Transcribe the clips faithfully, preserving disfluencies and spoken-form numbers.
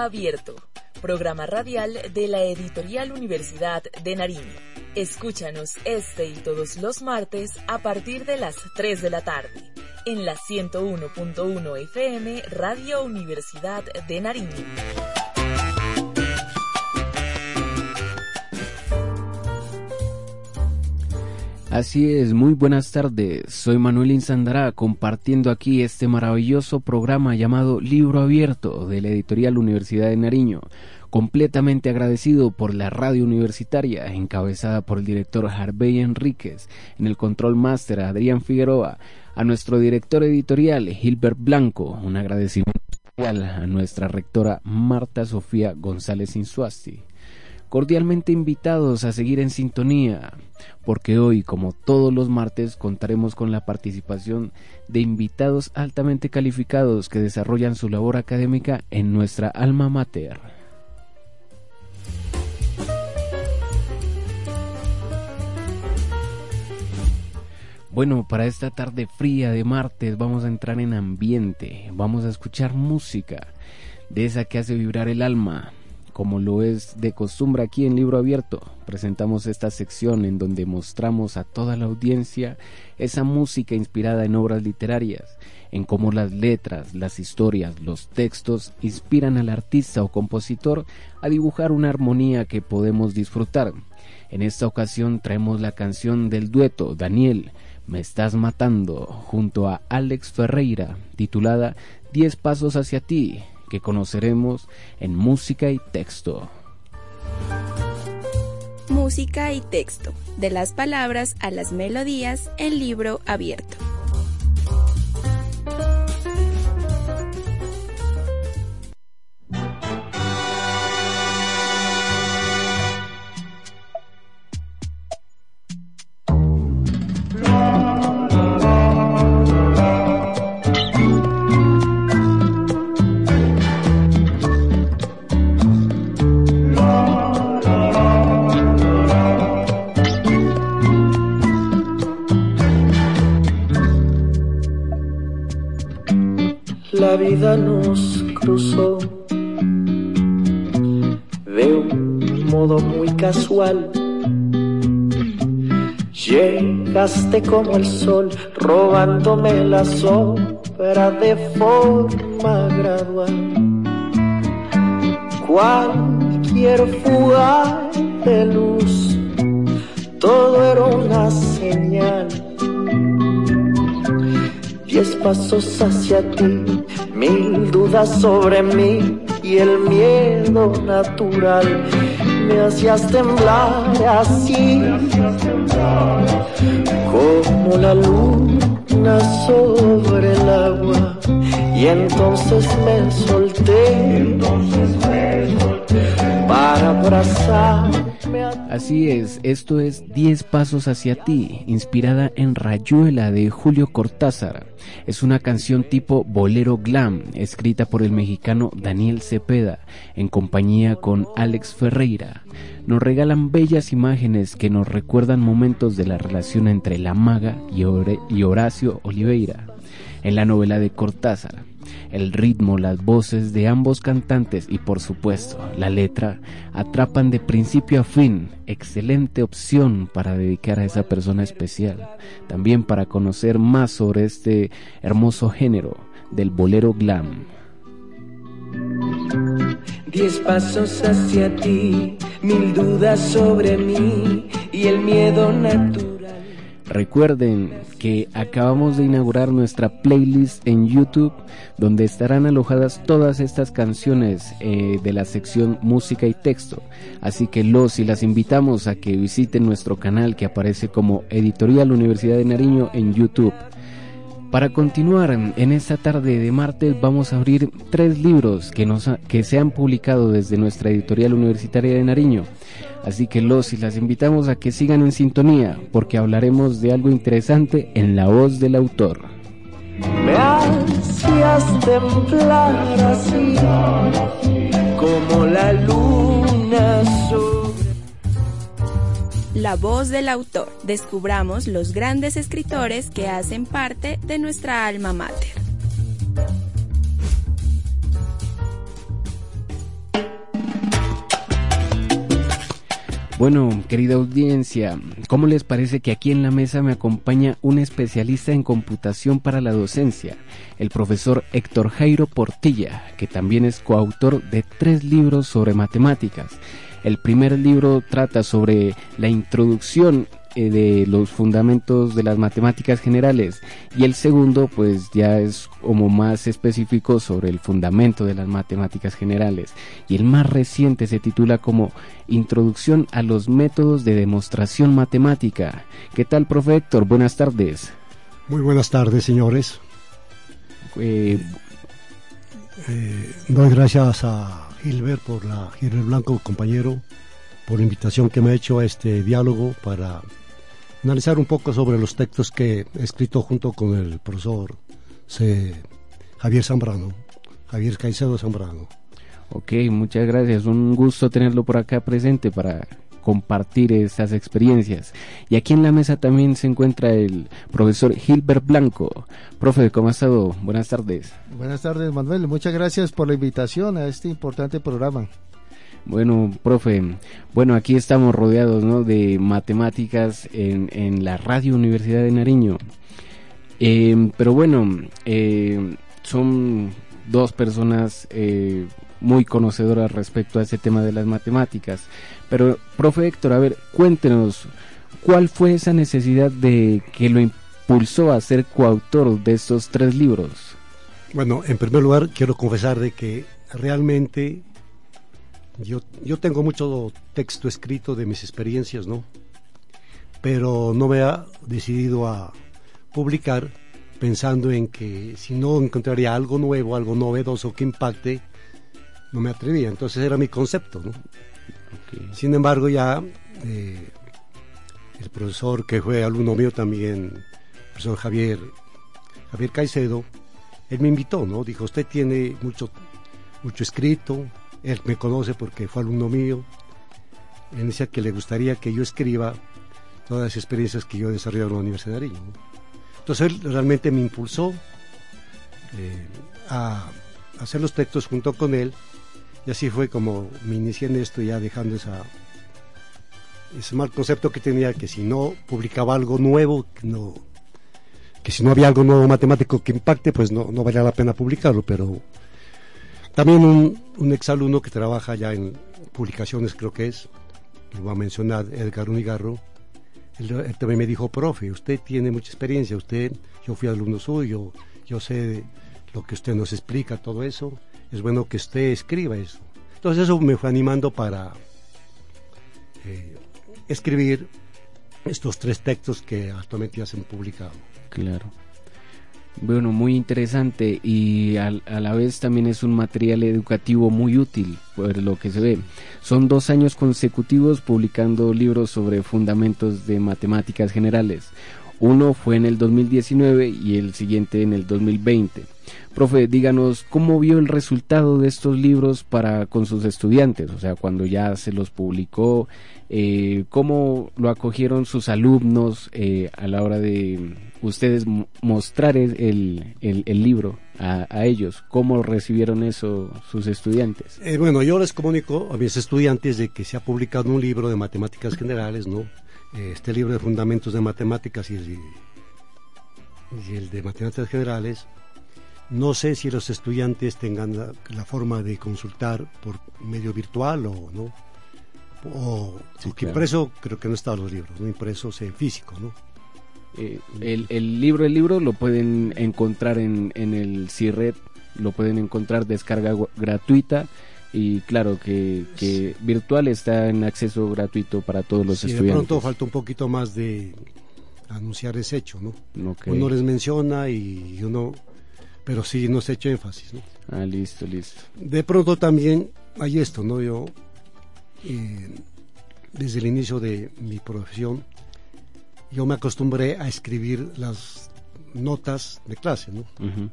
Abierto, programa radial de la Editorial Universidad de Nariño. Escúchanos este y todos los martes a partir de las tres de la tarde en la ciento uno punto uno F M Radio Universidad de Nariño. Así es, muy buenas tardes, soy Manuel Insandará compartiendo aquí este maravilloso programa llamado Libro Abierto de la Editorial Universidad de Nariño, completamente agradecido por la radio universitaria encabezada por el director Harvey Enríquez, en el control máster Adrián Figueroa, a nuestro director editorial Gilbert Blanco, un agradecimiento especial a nuestra rectora Marta Sofía González Insuasti. Cordialmente invitados a seguir en sintonía, porque hoy, como todos los martes, contaremos con la participación de invitados altamente calificados que desarrollan su labor académica en nuestra alma mater. Bueno, para esta tarde fría de martes vamos a entrar en ambiente, vamos a escuchar música, de esa que hace vibrar el alma. Como lo es de costumbre aquí en Libro Abierto, presentamos esta sección en donde mostramos a toda la audiencia esa música inspirada en obras literarias, en cómo las letras, las historias, los textos inspiran al artista o compositor a dibujar una armonía que podemos disfrutar. En esta ocasión traemos la canción del dueto Daniel, Me Estás Matando, junto a Alex Ferreira, titulada Diez Pasos Hacia Ti, que conoceremos en Música y Texto. Música y texto, de las palabras a las melodías en Libro Abierto. La vida nos cruzó de un modo muy casual. Llegaste como el sol, robándome la sombra de forma gradual. Cualquier fuga de luz, todo era una señal. Diez pasos hacia ti, mil dudas sobre mí y el miedo natural. Me hacías temblar así, como la luna sobre el agua. Y entonces me solté para abrazarme. Así es, esto es Diez Pasos Hacia Ti, inspirada en Rayuela de Julio Cortázar. Es una canción tipo bolero glam, escrita por el mexicano Daniel Cepeda, en compañía con Alex Ferreira. Nos regalan bellas imágenes que nos recuerdan momentos de la relación entre la maga y, Ore- y Horacio Oliveira. En la novela de Cortázar, el ritmo, las voces de ambos cantantes y por supuesto la letra atrapan de principio a fin. Excelente opción para dedicar a esa persona especial, también para conocer más sobre este hermoso género del bolero glam. Diez pasos hacia ti, mil dudas sobre mí y el miedo natural. Recuerden que acabamos de inaugurar nuestra playlist en YouTube, donde estarán alojadas todas estas canciones eh, de la sección Música y Texto. Así que los y las invitamos a que visiten nuestro canal que aparece como Editorial Universidad de Nariño en YouTube. Para continuar en esta tarde de martes vamos a abrir tres libros que, nos ha, que se han publicado desde nuestra Editorial Universitaria de Nariño. Así que los y las invitamos a que sigan en sintonía, porque hablaremos de algo interesante en la voz del autor. Me hacías temblar así, como la luna sobre... La voz del autor. Descubramos los grandes escritores que hacen parte de nuestra alma mater. Bueno, querida audiencia, ¿cómo les parece que aquí en la mesa me acompaña un especialista en computación para la docencia, el profesor Héctor Jairo Portilla, que también es coautor de tres libros sobre matemáticas? El primer libro trata sobre la introducción eh, de los fundamentos de las matemáticas generales, y el segundo pues ya es como más específico sobre el fundamento de las matemáticas generales, y el más reciente se titula como Introducción a los métodos de demostración matemática. ¿Qué tal, profe Héctor? Buenas tardes. Muy buenas tardes, señores. Eh, eh, doy gracias a Gilbert por la Gilbert Blanco, compañero, por la invitación que me ha hecho a este diálogo para analizar un poco sobre los textos que he escrito junto con el profesor C. Javier Zambrano, Javier Caicedo Zambrano. Ok, muchas gracias, un gusto tenerlo por acá presente para compartir estas experiencias. Y aquí en la mesa también se encuentra el profesor Gilbert Blanco. Profe, ¿cómo ha estado? Buenas tardes. Buenas tardes, Manuel, muchas gracias por la invitación a este importante programa. Bueno, profe, bueno, aquí estamos rodeados, ¿no?, de matemáticas en, en la Radio Universidad de Nariño. Eh, pero bueno, eh, son dos personas eh, muy conocedoras respecto a este tema de las matemáticas. Pero, profe Héctor, a ver, cuéntenos, ¿cuál fue esa necesidad de que lo impulsó a ser coautor de estos tres libros? Bueno, en primer lugar, quiero confesar de que realmente yo, yo tengo mucho texto escrito de mis experiencias, ¿no? Pero no me ha decidido a publicar pensando en que si no encontraría algo nuevo, algo novedoso que impacte, no me atrevía. Entonces era mi concepto, ¿no? Okay. Sin embargo, ya eh, el profesor que fue alumno mío también, el profesor Javier, Javier Caicedo, él me invitó, ¿no? Dijo, usted tiene mucho, mucho escrito, él me conoce porque fue alumno mío, él decía que le gustaría que yo escriba todas las experiencias que yo he desarrollado en la Universidad de Nariño, ¿no? Entonces él realmente me impulsó eh, a hacer los textos junto con él, y así fue como me inicié en esto, ya dejando esa, ese mal concepto que tenía, que si no publicaba algo nuevo, que, no, que si no había algo nuevo matemático que impacte, pues no, no valía la pena publicarlo. Pero también un, un exalumno que trabaja ya en publicaciones, creo que es, que voy a mencionar, Edgar Unigarro, él, él también me dijo, profe, usted tiene mucha experiencia, usted, yo fui alumno suyo, yo sé lo que usted nos explica, todo eso, es bueno que usted escriba eso. Entonces eso me fue animando para eh, escribir estos tres textos que actualmente ya se han publicado. Claro. Bueno, muy interesante, y a, a la vez también es un material educativo muy útil, por lo que se ve. Son dos años consecutivos publicando libros sobre fundamentos de matemáticas generales. Uno fue en el dos mil diecinueve y el siguiente en el dos mil veinte. Profe, díganos, ¿cómo vio el resultado de estos libros para con sus estudiantes? O sea, cuando ya se los publicó, eh, ¿cómo lo acogieron sus alumnos eh, a la hora de ustedes mostrar el, el, el libro a, a ellos? ¿Cómo recibieron eso sus estudiantes? Eh, bueno, yo les comunico a mis estudiantes de que se ha publicado un libro de matemáticas generales, ¿no? Este libro de fundamentos de matemáticas y el, y el de matemáticas generales. No sé si los estudiantes tengan la, la forma de consultar por medio virtual o no, o sí, porque claro. Impreso creo que no están los libros, no impresos en físico, ¿no? Eh, el, el libro, el libro lo pueden encontrar en, en el CIRRED, lo pueden encontrar descarga gratuita. Y claro que, que virtual está en acceso gratuito para todos los sí, estudiantes. De pronto falta un poquito más de anunciar ese hecho, ¿no? Okay. Uno les menciona y uno, pero sí no se ha hecho énfasis, ¿no? Ah, listo, listo. De pronto también hay esto, ¿no? Yo, eh, desde el inicio de mi profesión, yo me acostumbré a escribir las notas de clase, ¿no? Uh-huh.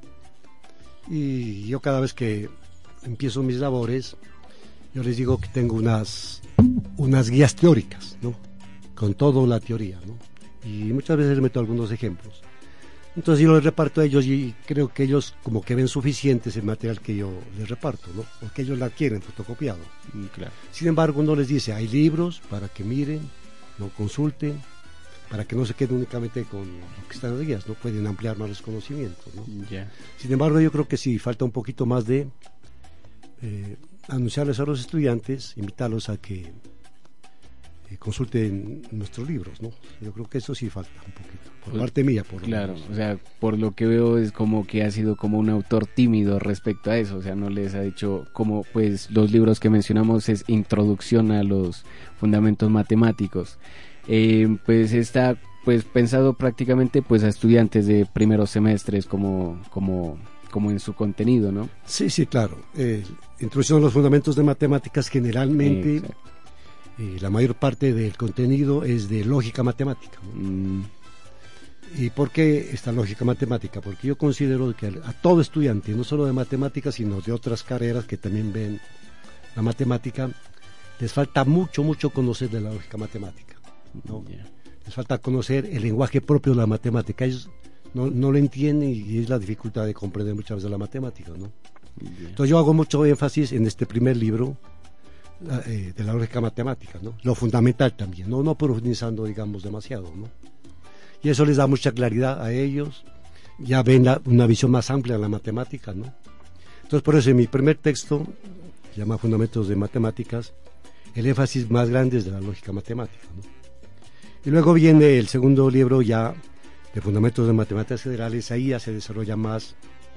Y yo cada vez que empiezo mis labores, yo les digo que tengo unas unas guías teóricas, ¿no? Con toda la teoría, ¿no? Y muchas veces les meto algunos ejemplos. Entonces yo les reparto a ellos y creo que ellos como que ven suficientes el material que yo les reparto, ¿no? Porque ellos la quieren fotocopiado. Mm, claro. Sin embargo, uno les dice, hay libros para que miren, lo consulten, para que no se queden únicamente con lo que están en las guías, no pueden ampliar más los conocimientos, ¿no? Ya. Sin embargo, yo creo que sí, falta un poquito más de eh, anunciarles a los estudiantes, invitarlos a que eh, consulten nuestros libros, ¿no? Yo creo que eso sí falta un poquito, por Pues, parte mía, por lo Claro, menos. o sea, por lo que veo es como que ha sido como un autor tímido respecto a eso, o sea, no les ha dicho como pues los libros que mencionamos es Introducción a los Fundamentos Matemáticos, eh, pues está pues pensado prácticamente pues a estudiantes de primeros semestres como como como en su contenido, ¿no? Sí, sí, claro. Eh, introducción a los fundamentos de matemáticas generalmente, Exacto. eh, la mayor parte del contenido es de lógica matemática, ¿no? Mm, ¿Y por qué esta lógica matemática? Porque yo considero que a todo estudiante, no solo de matemáticas, sino de otras carreras que también ven la matemática, les falta mucho, mucho conocer de la lógica matemática, ¿no? ya. Les falta conocer el lenguaje propio de la matemática. Ellos no, no lo entienden y es la dificultad de comprender muchas veces la matemática, ¿no? Ya. Entonces yo hago mucho énfasis en este primer libro eh, de la lógica matemática, ¿no? Lo fundamental también, no, no profundizando, digamos, demasiado, ¿no? Y eso les da mucha claridad a ellos, ya ven la, una visión más amplia de la matemática, ¿no? Entonces por eso en mi primer texto, se llama Fundamentos de Matemáticas, el énfasis más grande es de la lógica matemática, ¿no? Y luego viene el segundo libro ya de Fundamentos de Matemáticas Generales, ahí ya se desarrolla más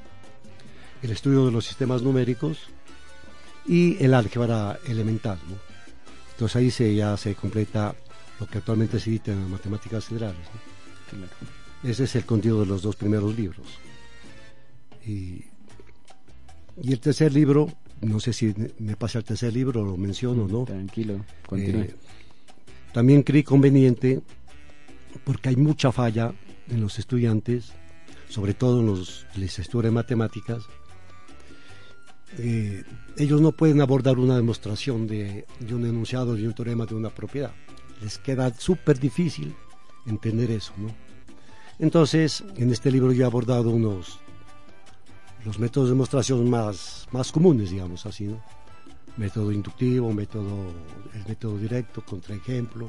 el estudio de los sistemas numéricos y el álgebra elemental, ¿no? Entonces ahí se, ya se completa lo que actualmente se edita en las matemáticas generales, ¿no? Claro. Ese es el contenido de los dos primeros libros. Y, y el tercer libro, no sé si me pasa el tercer libro, lo menciono, ¿no? Tranquilo, continúe. Eh, también creí conveniente, porque hay mucha falla en los estudiantes, sobre todo en los licenciaturas de matemáticas. Eh, ellos no pueden abordar una demostración de, de un enunciado, de un teorema, de una propiedad. Les queda súper difícil entender eso, ¿no? Entonces, en este libro yo he abordado unos los métodos de demostración más, más comunes, digamos así, ¿no? Método inductivo, método, el método directo, contraejemplo.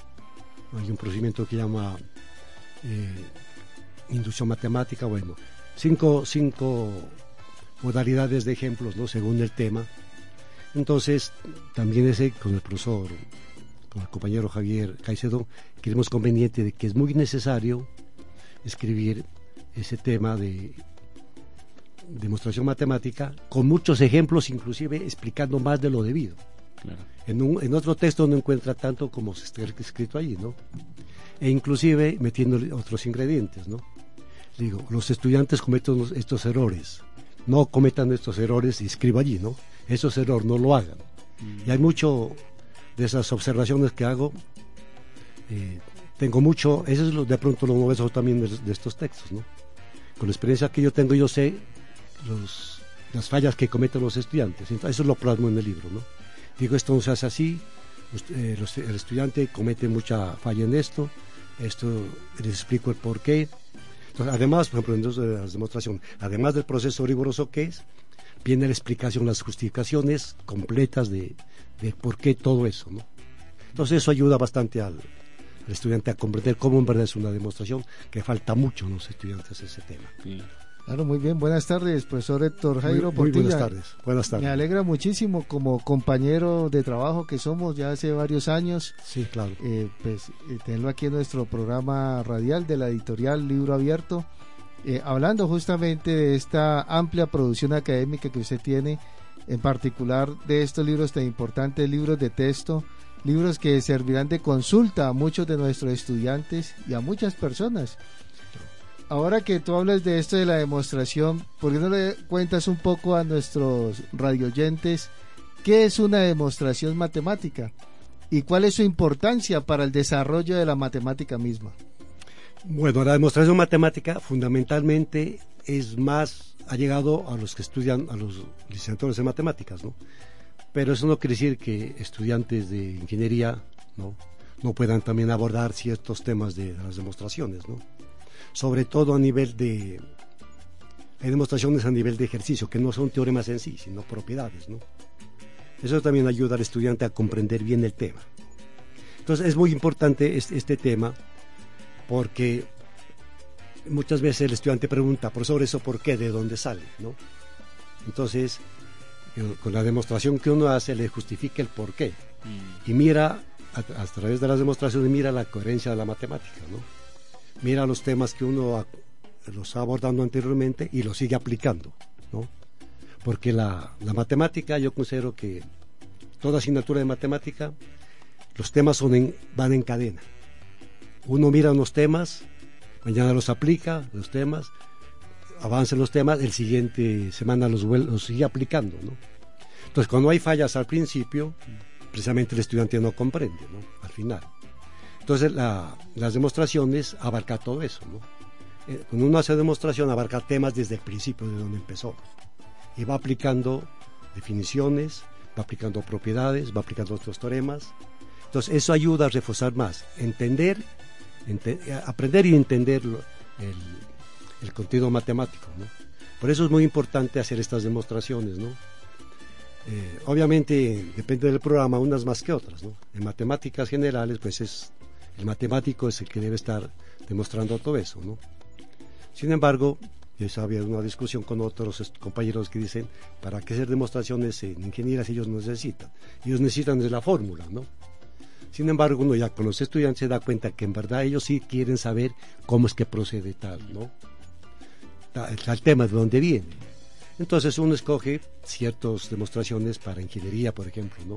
Hay un procedimiento que llama eh, inducción matemática, bueno, cinco, cinco modalidades de ejemplos, ¿no? Según el tema. Entonces, también ese con el profesor, con el compañero Javier Caicedo, creemos conveniente de que es muy necesario escribir ese tema de demostración matemática con muchos ejemplos, inclusive explicando más de lo debido. Claro. En, un, en otro texto no encuentra tanto como se está escrito allí, ¿no? E inclusive metiendo otros ingredientes, ¿no? Digo, los estudiantes cometen estos errores, no cometan estos errores y escribo allí, ¿no? Esos errores no lo hagan. Mm. Y hay mucho de esas observaciones que hago, eh, tengo mucho, eso es lo, de pronto lo novedoso también de, de estos textos, ¿no? Con la experiencia que yo tengo, yo sé los, las fallas que cometen los estudiantes, entonces eso lo plasmo en el libro, ¿no? Digo, esto no se hace así, eh, los, el estudiante comete mucha falla en esto, esto les explico el por qué. Entonces, además, por ejemplo, en las demostraciones, además del proceso riguroso que es, viene la explicación, las justificaciones completas de, de por qué todo eso, ¿no? Entonces eso ayuda bastante al, al estudiante a comprender cómo en verdad es una demostración, que falta mucho en los estudiantes ese tema. Sí. Claro, muy bien. Buenas tardes, profesor Héctor Jairo Muy, muy Portilla. buenas tardes. Buenas tardes. Me alegra muchísimo como compañero de trabajo que somos ya hace varios años. Sí, claro. Eh, pues eh, tenerlo aquí en nuestro programa radial de la editorial Libro Abierto, eh, hablando justamente de esta amplia producción académica que usted tiene, en particular de estos libros tan importantes, libros de texto, libros que servirán de consulta a muchos de nuestros estudiantes y a muchas personas. Ahora que tú hablas de esto de la demostración, ¿por qué no le cuentas un poco a nuestros radioyentes qué es una demostración matemática y cuál es su importancia para el desarrollo de la matemática misma? Bueno, la demostración matemática fundamentalmente es más, ha llegado a los que estudian, a los licenciados en matemáticas, ¿no? Pero eso no quiere decir que estudiantes de ingeniería, ¿no?, no puedan también abordar ciertos temas de las demostraciones, ¿no? sobre todo a nivel de, hay demostraciones a nivel de ejercicio, que no son teoremas en sí, sino propiedades, ¿no? Eso también ayuda al estudiante a comprender bien el tema. Entonces es muy importante este, este tema, porque muchas veces el estudiante pregunta, profesor, ¿eso por qué? ¿De dónde sale? ¿No? Entonces, con la demostración que uno hace, le justifica el por qué. Mm. Y mira, a, a través de las demostraciones, mira la coherencia de la matemática, ¿no? Mira los temas que uno ha, los está abordando anteriormente y los sigue aplicando, ¿no? Porque la, la matemática, yo considero que toda asignatura de matemática, los temas son en, van en cadena. Uno mira unos temas, mañana los aplica, los temas, avanza los temas, el siguiente semana los, los sigue aplicando, ¿no? Entonces, cuando hay fallas al principio, precisamente el estudiante no comprende, ¿no? Al final. Entonces, la, las demostraciones abarcan todo eso, ¿no? Eh, cuando uno hace demostración, abarca temas desde el principio, de donde empezó. Y va aplicando definiciones, va aplicando propiedades, va aplicando otros teoremas. Entonces, eso ayuda a reforzar más, entender, ente, aprender y entender lo, el, el contenido matemático, ¿no? Por eso es muy importante hacer estas demostraciones, ¿no? Eh, obviamente, depende del programa, unas más que otras, ¿no? En matemáticas generales, pues es el matemático es el que debe estar demostrando todo eso, ¿no? Sin embargo, yo había una discusión con otros compañeros que dicen, ¿para qué hacer demostraciones en ingeniería si ellos no necesitan? Ellos necesitan de la fórmula, ¿no? Sin embargo, uno ya con los estudiantes se da cuenta que en verdad ellos sí quieren saber cómo es que procede tal, ¿no? Tal, tal tema, de dónde viene. Entonces uno escoge ciertas demostraciones para ingeniería, por ejemplo, ¿no?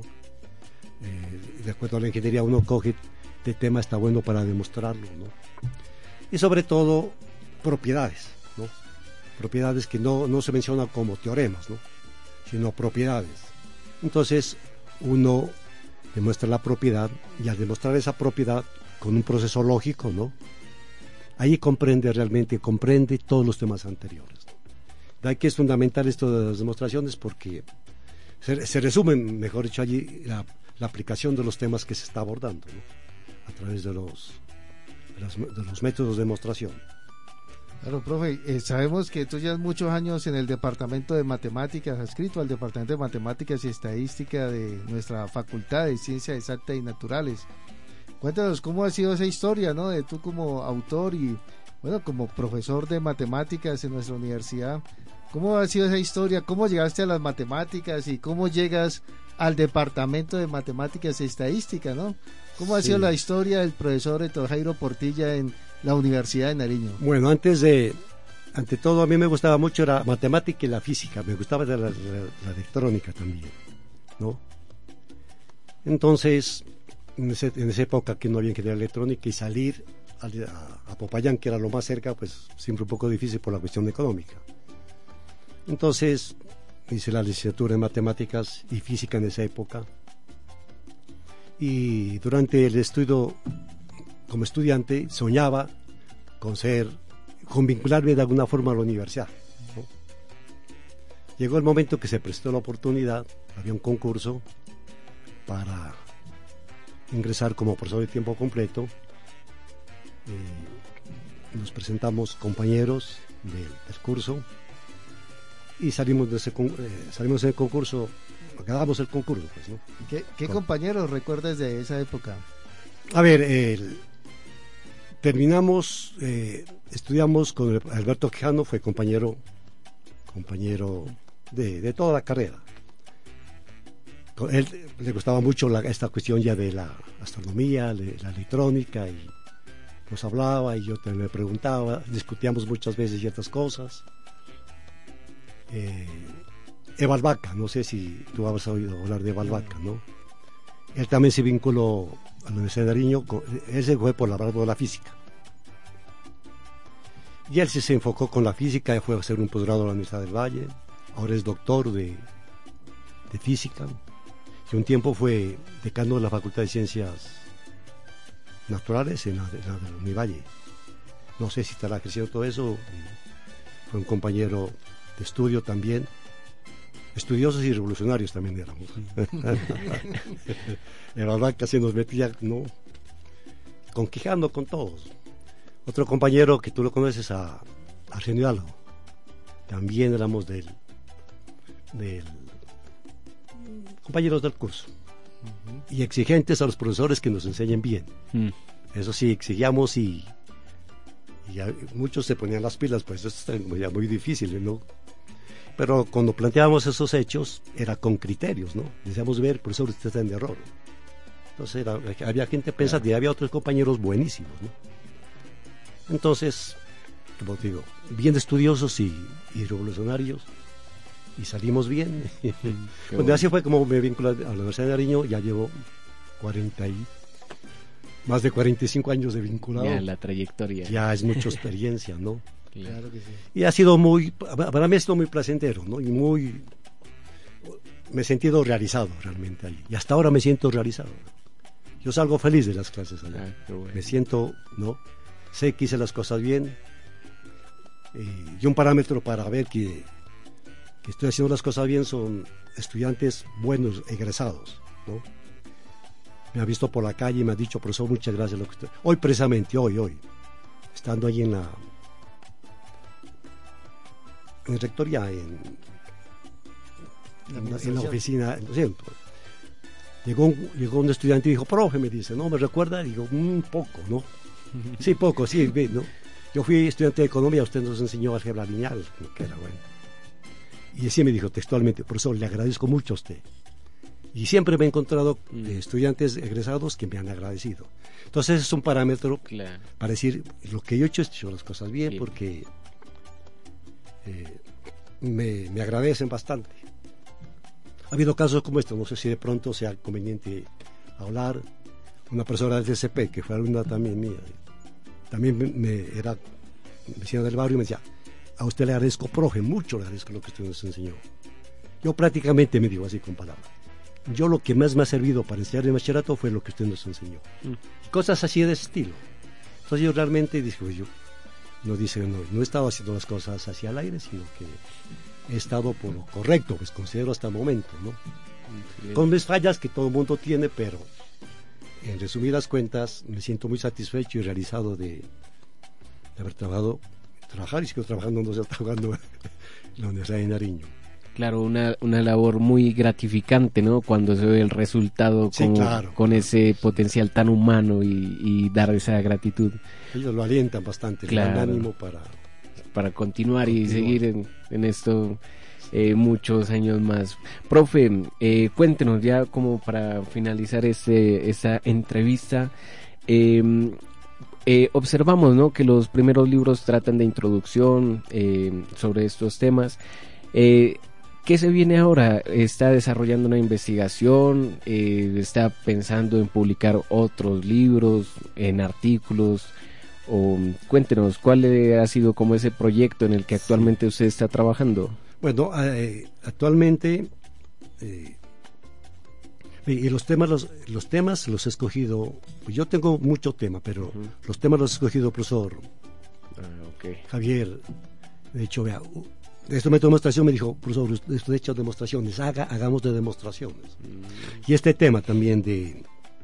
Eh, de acuerdo a la ingeniería, uno coge este tema, está bueno para demostrarlo, ¿no? Y sobre todo, propiedades, ¿no? Propiedades que no, no se mencionan como teoremas, ¿no? Sino propiedades. Entonces, uno demuestra la propiedad, y al demostrar esa propiedad con un proceso lógico, ¿no? Ahí comprende realmente, comprende todos los temas anteriores, ¿no? De ahí que es fundamental esto de las demostraciones, porque se, se resume, mejor dicho, allí la, la aplicación de los temas que se está abordando, ¿no? A través de los, de los, de los métodos de demostración. Claro, profe, eh, sabemos que tú llevas muchos años en el departamento de matemáticas, adscrito al departamento de matemáticas y estadística de nuestra facultad de ciencias exactas y naturales. Cuéntanos cómo ha sido esa historia, ¿no? De tú como autor y, bueno, como profesor de matemáticas en nuestra universidad. ¿Cómo ha sido esa historia? ¿Cómo llegaste a las matemáticas y cómo llegas al departamento de matemáticas y estadística, ¿no? ¿Cómo ha sí. sido la historia del profesor Héctor Jairo Portilla en la Universidad de Nariño? Bueno, antes de, ante todo, a mí me gustaba mucho la matemática y la física, me gustaba la, la, la electrónica también, ¿no? Entonces, en, ese, en esa época que no había ingeniería electrónica y salir a, a, a Popayán, que era lo más cerca, pues siempre un poco difícil por la cuestión económica. Entonces, hice la licenciatura en matemáticas y física en esa época. Y durante el estudio como estudiante soñaba con ser, con vincularme de alguna forma a la universidad, ¿no? Llegó el momento que se prestó la oportunidad, había un concurso para ingresar como profesor de tiempo completo. Eh, nos presentamos compañeros de, del curso y salimos de ese eh, salimos del concurso, ganamos el concurso, pues, ¿no? ¿Qué, qué compañeros recuerdas de esa época? A ver, el terminamos, eh, estudiamos con el, Alberto Quijano, fue compañero compañero de, de toda la carrera. Con él le gustaba mucho la, esta cuestión ya de la astronomía, de, la electrónica, y nos hablaba y yo también le preguntaba, discutíamos muchas veces ciertas cosas. Eh, Eval Vaca, no sé si tú has oído hablar de Eval Vaca, ¿no? Él también se vinculó a la Universidad de Nariño, él se fue por la rama de la física. Y él sí se enfocó con la física, y fue a hacer un posgrado a la Universidad del Valle, ahora es doctor de, de física, y un tiempo fue decano de la Facultad de Ciencias Naturales en la, en la de la Univalle. No sé si estará ejerciendo todo eso, fue un compañero de estudio también. Estudiosos y revolucionarios también éramos. La verdad que así nos metía, ¿no? Conquijando con todos. Otro compañero que tú lo conoces, a Arsenio Hidalgo, también éramos del, del compañeros del curso. Uh-huh. Y exigentes a los profesores que nos enseñen bien. Uh-huh. Eso sí, exigíamos y, y a, muchos se ponían las pilas, pues eso es ya muy difícil, ¿no? Pero cuando planteábamos esos hechos, era con criterios, ¿no? Decíamos, ver, profesor, usted está en error. Entonces era, había gente pensante y había otros compañeros buenísimos, ¿no? Entonces, como te digo, bien estudiosos y, y revolucionarios, y salimos bien. Bueno, bueno, así fue como me vinculé a la Universidad de Nariño. Ya llevo cuarenta y más de cuarenta y cinco años de vinculado. Ya la trayectoria. Ya es mucha experiencia, ¿no? Claro que sí. Y ha sido muy, para mí ha sido muy placentero, ¿no? Y muy, me he sentido realizado realmente ahí. Y hasta ahora me siento realizado. Yo salgo feliz de las clases allá. Ah, qué bueno. Me siento, ¿no? Sé que hice las cosas bien. Eh, y un parámetro para ver que, que estoy haciendo las cosas bien son estudiantes buenos, egresados, ¿no? Me ha visto por la calle y me ha dicho, profesor, muchas gracias. Lo que usted... Hoy precisamente, hoy, hoy, estando allí en la en rectoría, en, en, en la oficina, lo siento. Llegó un, llegó un estudiante y dijo, profe, me dice, ¿no? ¿Me recuerda? Y digo, un poco, ¿no? Sí, poco, sí, ¿no? Yo fui estudiante de economía, usted nos enseñó álgebra lineal, que era bueno. Y así me dijo textualmente, profesor, le agradezco mucho a usted. Y siempre me he encontrado mm. eh, estudiantes egresados que me han agradecido. Entonces es un parámetro claro. para decir, lo que yo he hecho es hecho las cosas bien, bien. porque eh, me, me agradecen bastante. Ha habido casos como estos, no sé si de pronto sea conveniente hablar. Una profesora del C C P, que fue alumna también mía, también me, me era vecina del barrio, y me decía, a usted le agradezco, profe, mucho le agradezco lo que usted nos enseñó. Yo prácticamente me digo así con palabras. Yo lo que más me ha servido para enseñar el bachillerato fue lo que usted nos enseñó. Mm. Y cosas así de ese estilo. Entonces yo realmente dije, pues yo no, dice, no, no he estado haciendo las cosas hacia el aire, sino que he estado por lo correcto, pues considero hasta el momento, ¿no? Mm, con mis fallas que todo el mundo tiene, pero en resumidas cuentas me siento muy satisfecho y realizado de, de haber trabajado, trabajar y sigo trabajando, no sé, trabajando en la Universidad de Nariño. Claro, una, una labor muy gratificante, ¿no? Cuando se ve el resultado sí, con, claro, con claro. ese potencial tan humano y, y dar esa gratitud. Ellos lo alientan bastante, claro, le dan ánimo para... Para continuar, continuar. y seguir en, en esto eh, muchos años más. Profe, eh, cuéntenos ya como para finalizar este, esta entrevista. Eh, eh, observamos, ¿no? que los primeros libros tratan de introducción eh, sobre estos temas. Eh, ¿Qué se viene ahora? ¿Está desarrollando una investigación? Eh, ¿Está pensando en publicar otros libros, en artículos? O, cuéntenos, ¿cuál ha sido como ese proyecto en el que actualmente usted está trabajando? Bueno, eh, actualmente eh, y los temas los, los temas los he escogido, pues yo tengo mucho tema, pero uh-huh. los temas los he escogido profesor ah, okay. Javier. De hecho, vea, de este método de demostración me dijo, profesor, usted ha hecho demostraciones, haga, hagamos de demostraciones. Mm. Y este tema también de...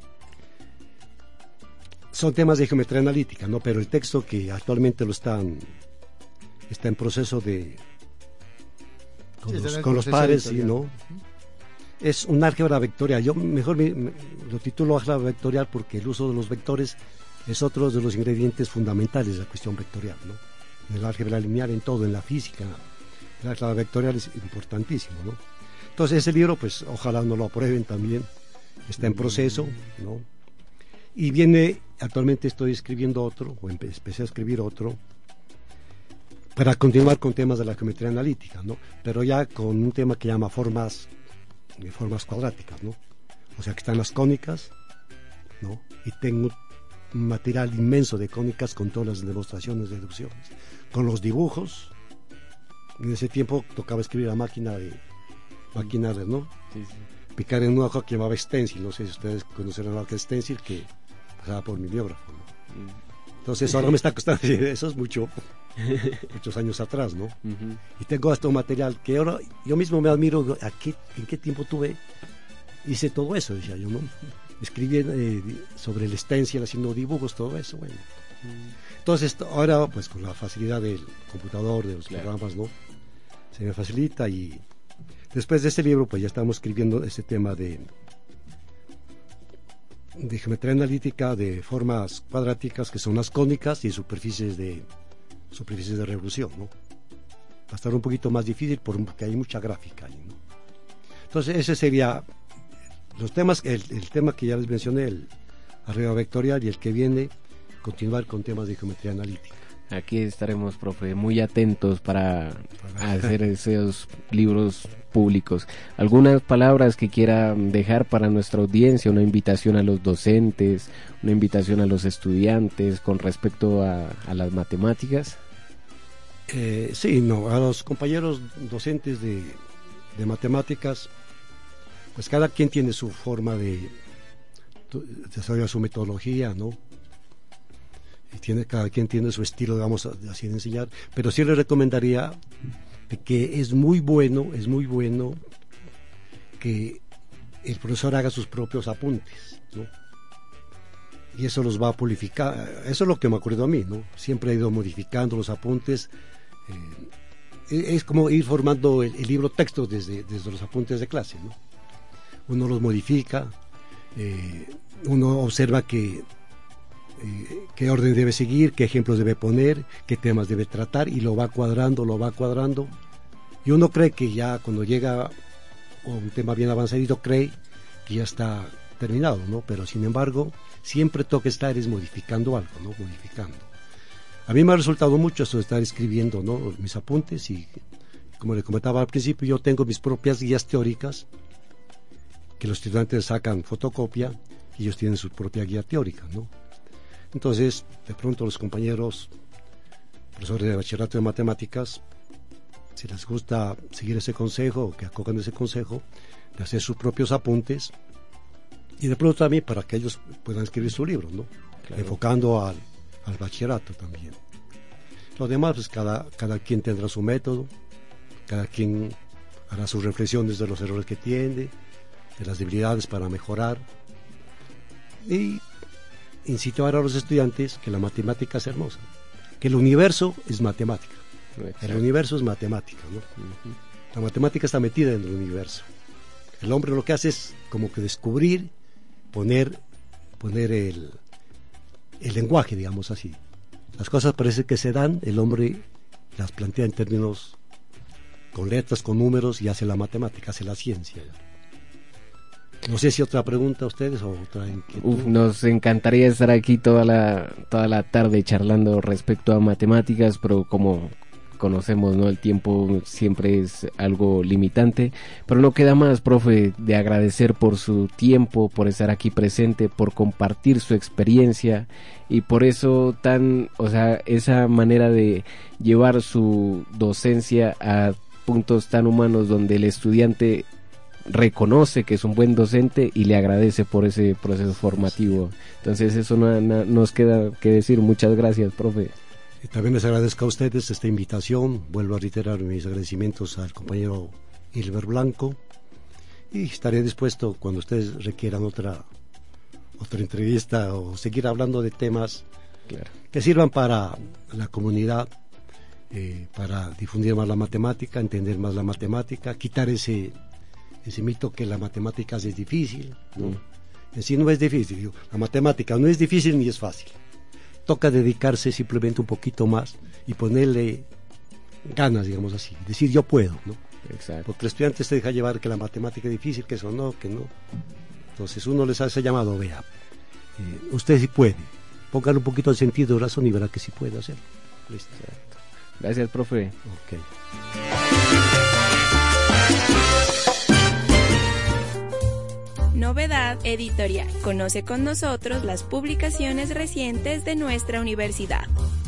Son temas de geometría analítica, ¿no? Pero el texto que actualmente lo están... Está en proceso de... Con, sí, los, con los pares, ¿sí, no? Uh-huh. Es un álgebra vectorial. Yo mejor me, me, lo titulo álgebra vectorial porque el uso de los vectores es otro de los ingredientes fundamentales de la cuestión vectorial, ¿no? En el álgebra lineal, en todo, en la física... La álgebra vectorial es importantísimo, ¿no? Entonces ese libro, pues ojalá no lo aprueben también, está en proceso, ¿no? Y viene, actualmente estoy escribiendo otro, o empecé a escribir otro, para continuar con temas de la geometría analítica, ¿no? Pero ya con un tema que llama formas, formas cuadráticas, ¿no? O sea que están las cónicas, ¿no? Y tengo un material inmenso de cónicas con todas las demostraciones, deducciones, con los dibujos. En ese tiempo tocaba escribir a máquina de máquina de, ¿no? Sí, sí. Picar en una hoja que llamaba stencil, no sé si ustedes conocerán la que es stencil, que pasaba por mimeógrafo, ¿no? Mm. Entonces ahora me está costando, eso es mucho, muchos años atrás, ¿no? Uh-huh. Y tengo hasta un material que ahora yo mismo me admiro, ¿a qué, en qué tiempo tuve? Hice todo eso, decía yo, ¿no? Escribí eh, sobre el stencil, haciendo dibujos, todo eso, bueno. Uh-huh. Entonces, ahora, pues con la facilidad del computador, de los claro. programas, ¿no? Se me facilita y después de este libro, pues ya estamos escribiendo este tema de, de geometría analítica de formas cuadráticas que son las cónicas y superficies de superficies de revolución, ¿no? Va a estar un poquito más difícil porque hay mucha gráfica ahí, ¿no? Entonces, ese sería los temas, el, el tema que ya les mencioné, el arreglo vectorial, y el que viene, continuar con temas de geometría analítica. Aquí estaremos, profe, muy atentos para hacer esos libros públicos. ¿Algunas palabras que quiera dejar para nuestra audiencia? Una invitación a los docentes, una invitación a los estudiantes con respecto a, a las matemáticas. Eh, sí, no, a los compañeros docentes de, de matemáticas, pues cada quien tiene su forma de desarrollar su metodología, ¿no? Y tiene, cada quien tiene su estilo, digamos, así de enseñar, pero sí le recomendaría que es muy bueno, es muy bueno que el profesor haga sus propios apuntes, ¿no? Y eso los va a purificar, eso es lo que me acuerdo a mí, ¿no? Siempre he ido modificando los apuntes, eh, es como ir formando el, el libro texto desde, desde los apuntes de clase, ¿no? Uno los modifica, eh, uno observa que eh, qué orden debe seguir, qué ejemplos debe poner, qué temas debe tratar, y lo va cuadrando, lo va cuadrando, y uno cree que ya cuando llega a un tema bien avanzadito, cree que ya está terminado, ¿no? Pero sin embargo, siempre toca estar es modificando algo, ¿no? Modificando. A mí me ha resultado mucho eso de estar escribiendo, ¿no? Mis apuntes, y como le comentaba al principio, yo tengo mis propias guías teóricas que los estudiantes sacan fotocopia y ellos tienen su propia guía teórica, ¿no? Entonces, de pronto los compañeros, profesores de bachillerato de matemáticas, si les gusta seguir ese consejo, o que acojan ese consejo, de hacer sus propios apuntes, y de pronto también para que ellos puedan escribir su libro, ¿no? Claro. Enfocando al, al bachillerato también. Lo demás, pues cada, cada quien tendrá su método, cada quien hará sus reflexiones de los errores que tiene, de las debilidades para mejorar, y incitar a los estudiantes que la matemática es hermosa, que el universo es matemática. Exacto. El universo es matemática, ¿no? Uh-huh. La matemática está metida en el universo. El hombre lo que hace es como que descubrir, poner, poner el, el lenguaje, digamos así. Las cosas parece que se dan, el hombre las plantea en términos, con letras, con números, y hace la matemática, hace la ciencia. No sé si otra pregunta a ustedes o otra inquietud. Uf, nos encantaría estar aquí toda la, toda la tarde charlando respecto a matemáticas, pero como conocemos, ¿no? El tiempo siempre es algo limitante, pero no queda más, profe, de agradecer por su tiempo, por estar aquí presente, por compartir su experiencia, y por eso tan, o sea, esa manera de llevar su docencia a puntos tan humanos donde el estudiante reconoce que es un buen docente y le agradece por ese proceso formativo. Entonces eso no, no nos queda que decir. Muchas gracias, profe. Y también les agradezco a ustedes esta invitación. Vuelvo a reiterar mis agradecimientos al compañero Hilbert Blanco, y estaré dispuesto cuando ustedes requieran otra otra entrevista o seguir hablando de temas, claro, que sirvan para la comunidad, eh, para difundir más la matemática, entender más la matemática, quitar ese ese mito que la matemática es difícil, ¿no? Mm. En sí no es difícil, digo, la matemática no es difícil ni es fácil. Toca dedicarse simplemente un poquito más y ponerle ganas, digamos así, decir yo puedo, ¿no? Exacto. Porque el estudiante se deja llevar que la matemática es difícil, que eso no, que no. Entonces uno les hace llamado, vea, eh, usted sí puede, póngale un poquito de sentido de razón y verá que sí puede hacerlo. Listo. Exacto. Gracias, profe. Ok. Novedad editorial. Conoce con nosotros las publicaciones recientes de nuestra universidad.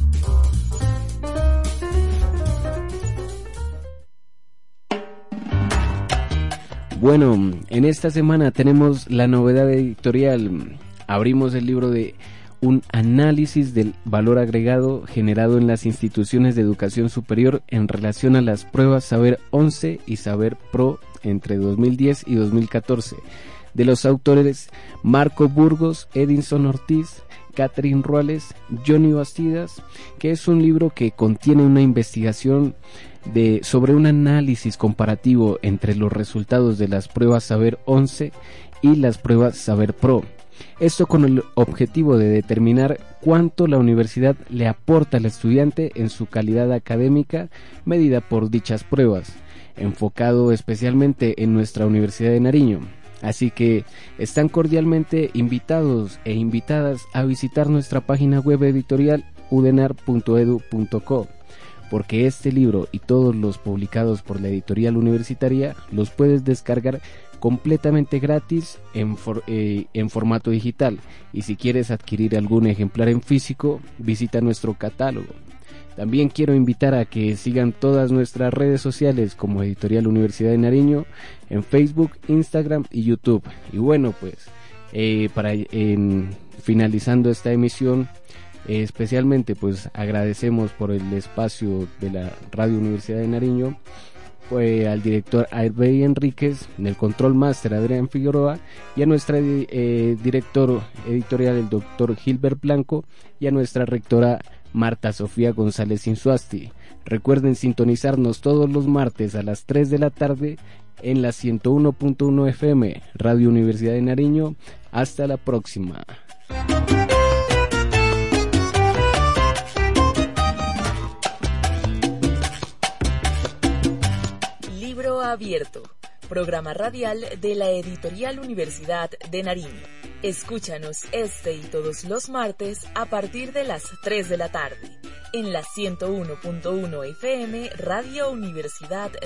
Bueno, en esta semana tenemos la novedad editorial. Abrimos el libro de Un análisis del valor agregado generado en las instituciones de educación superior en relación a las pruebas Saber once y Saber Pro entre dos mil diez y dos mil catorce. De los autores Marco Burgos, Edinson Ortiz, Catherine Ruales, Johnny Bastidas, que es un libro que contiene una investigación de, sobre un análisis comparativo entre los resultados de las pruebas Saber once y las pruebas Saber Pro. Esto con el objetivo de determinar cuánto la universidad le aporta al estudiante en su calidad académica medida por dichas pruebas, enfocado especialmente en nuestra Universidad de Nariño. Así que están cordialmente invitados e invitadas a visitar nuestra página web editorial udenar punto edu punto co, porque este libro y todos los publicados por la editorial universitaria los puedes descargar completamente gratis en, for, eh, en formato digital, y si quieres adquirir algún ejemplar en físico, visita nuestro catálogo. También quiero invitar a que sigan todas nuestras redes sociales como Editorial Universidad de Nariño en Facebook, Instagram y YouTube. Y bueno, pues eh, para en, finalizando esta emisión, eh, especialmente pues agradecemos por el espacio de la Radio Universidad de Nariño, pues al director Airbey Enríquez, en el control máster Adrián Figueroa, y a nuestra eh, director editorial el doctor Gilbert Blanco, y a nuestra rectora Marta Sofía González Insuasti. Recuerden sintonizarnos todos los martes a las tres de la tarde en la ciento uno punto uno F M, Radio Universidad de Nariño. Hasta la próxima. Libro Abierto, programa radial de la Editorial Universidad de Nariño. Escúchanos este y todos los martes a partir de las tres de la tarde en la ciento uno punto uno F M, Radio Universidad